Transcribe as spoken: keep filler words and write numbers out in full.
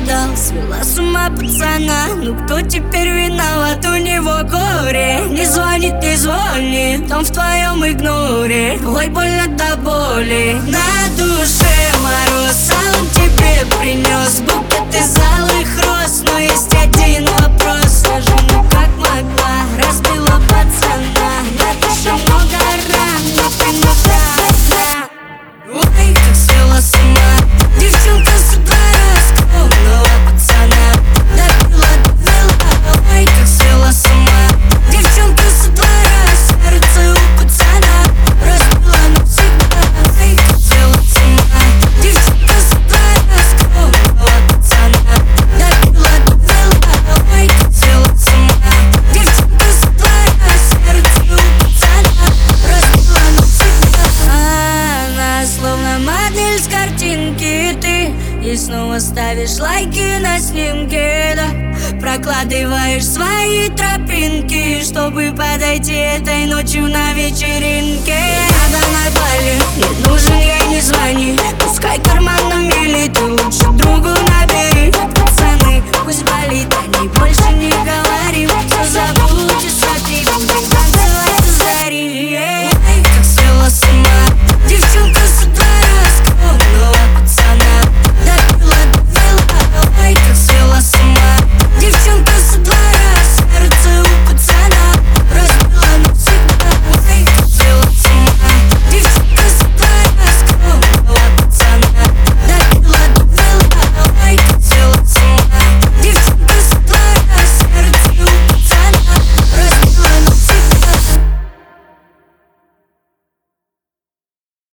угадал, свела с ума пацана. Ну кто теперь виноват, у него горе? Не звонит, не звонит, он в твоем игноре. Ой, больно до боли, на душе мороз, а он тебе принес букет из алых роз. Но есть один вопрос, скажи, ну как могла, разбила пацана. На душе много ран, но ты не одна. Ой, как свела с ума девчонка с двора, скромного пацана. Допила, довела, ой, как свела с ума девчонка с двора, сердце у пацана разбила навсегда. Ой, как свела с ума девчонка с двора, скромного пацана. Допила, довела, ой, как свела с ума девчонка с двора, сердце у пацана разбила навсегда. Она словно модель с картинки, ты и снова ставишь лайки на снимке, да. Прокладываешь свои тропинки, чтобы подойти этой ночью на вечеринке. Надо на бале, не нужен ей, не звони, пускай карман